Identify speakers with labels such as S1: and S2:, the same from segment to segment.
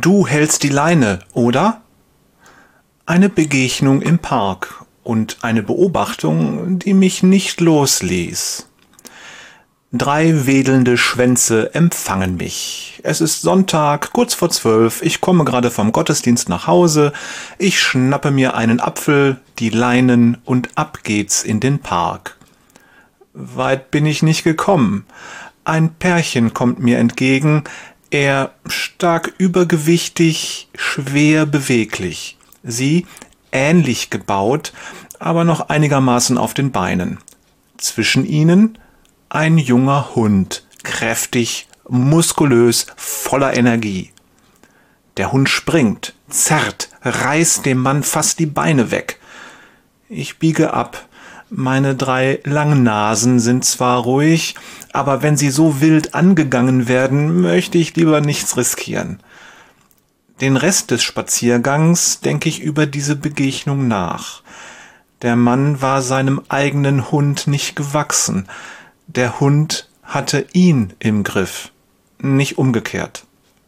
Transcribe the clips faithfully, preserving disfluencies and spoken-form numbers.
S1: Du hältst die Leine, oder? Eine Begegnung im Park und eine Beobachtung, die mich nicht losließ. Drei wedelnde Schwänze empfangen mich. Es ist Sonntag, kurz vor zwölf, ich komme gerade vom Gottesdienst nach Hause, ich schnappe mir einen Apfel, die Leinen und ab geht's in den Park. Weit bin ich nicht gekommen. Ein Pärchen kommt mir entgegen, er stark übergewichtig, schwer beweglich. Sie ähnlich gebaut, aber noch einigermaßen auf den Beinen. Zwischen ihnen ein junger Hund, kräftig, muskulös, voller Energie. Der Hund springt, zerrt, reißt dem Mann fast die Beine weg. Ich biege ab. Meine drei Langnasen sind zwar ruhig, aber wenn sie so wild angegangen werden, möchte ich lieber nichts riskieren. Den Rest des Spaziergangs denke ich über diese Begegnung nach. Der Mann war seinem eigenen Hund nicht gewachsen. Der Hund hatte ihn im Griff, nicht umgekehrt.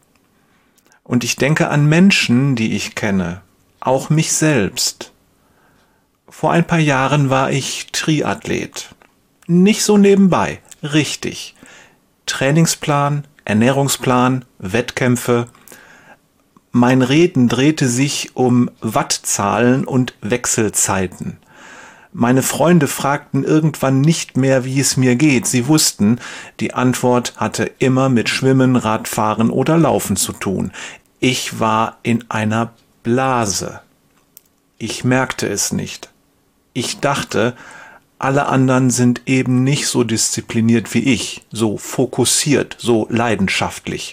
S1: Und ich denke an Menschen, die ich kenne, auch mich selbst. Vor ein paar Jahren war ich Triathlet. Nicht so nebenbei, richtig. Trainingsplan, Ernährungsplan, Wettkämpfe. Mein Reden drehte sich um Wattzahlen und Wechselzeiten. Meine Freunde fragten irgendwann nicht mehr, wie es mir geht. Sie wussten, die Antwort hatte immer mit Schwimmen, Radfahren oder Laufen zu tun. Ich war in einer Blase. Ich merkte es nicht. Ich dachte, alle anderen sind eben nicht so diszipliniert wie ich, so fokussiert, so leidenschaftlich.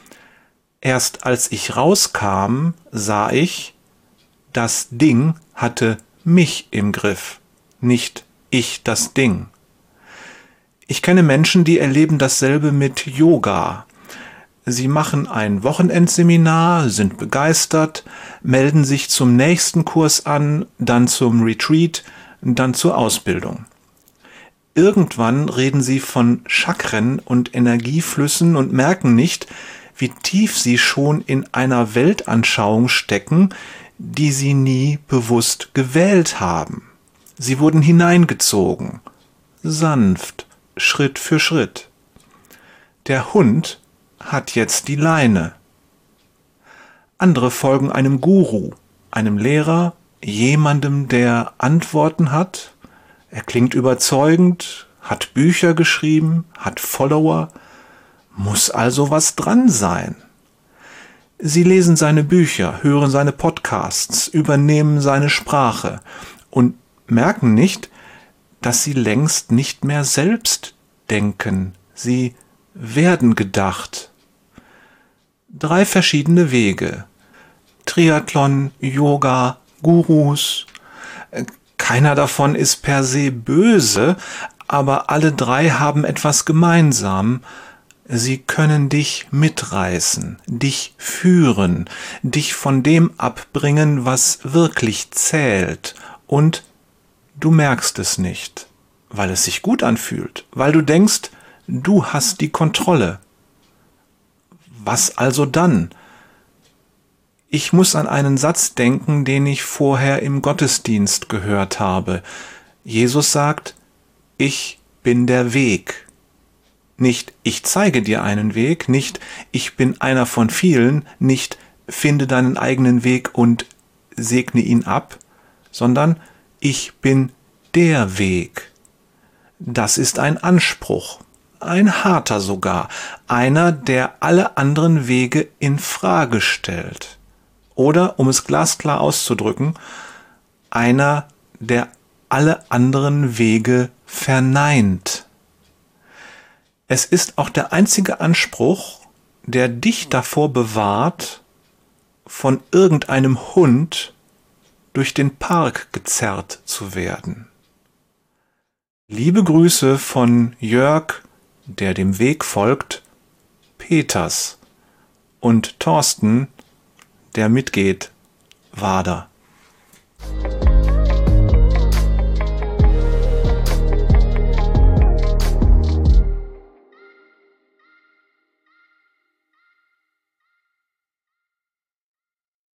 S1: Erst als ich rauskam, sah ich, das Ding hatte mich im Griff, nicht ich das Ding. Ich kenne Menschen, die erleben dasselbe mit Yoga. Sie machen ein Wochenendseminar, sind begeistert, melden sich zum nächsten Kurs an, dann zum Retreat, dann zur Ausbildung. Irgendwann reden sie von Chakren und Energieflüssen und merken nicht, wie tief sie schon in einer Weltanschauung stecken, die sie nie bewusst gewählt haben. Sie wurden hineingezogen, sanft, Schritt für Schritt. Der Hund hat jetzt die Leine. Andere folgen einem Guru, einem Lehrer, jemandem, der Antworten hat. Er klingt überzeugend, hat Bücher geschrieben, hat Follower, muss also was dran sein. Sie lesen seine Bücher, hören seine Podcasts, übernehmen seine Sprache und merken nicht, dass sie längst nicht mehr selbst denken. Sie werden gedacht. Drei verschiedene Wege. Triathlon, Yoga, Gurus. Keiner davon ist per se böse, aber alle drei haben etwas gemeinsam. Sie können dich mitreißen, dich führen, dich von dem abbringen, was wirklich zählt. Und du merkst es nicht, weil es sich gut anfühlt, weil du denkst, du hast die Kontrolle. Was also dann? Ich muss an einen Satz denken, den ich vorher im Gottesdienst gehört habe. Jesus sagt, ich bin der Weg. Nicht, ich zeige dir einen Weg, nicht, ich bin einer von vielen, nicht, finde deinen eigenen Weg und segne ihn ab, sondern ich bin der Weg. Das ist ein Anspruch. Ein harter sogar, einer, der alle anderen Wege in Frage stellt. Oder, um es glasklar auszudrücken, einer, der alle anderen Wege verneint. Es ist auch der einzige Anspruch, der dich davor bewahrt, von irgendeinem Hund durch den Park gezerrt zu werden. Liebe Grüße von Jörg, der dem Weg folgt, Peters und Thorsten, der mitgeht, Wader.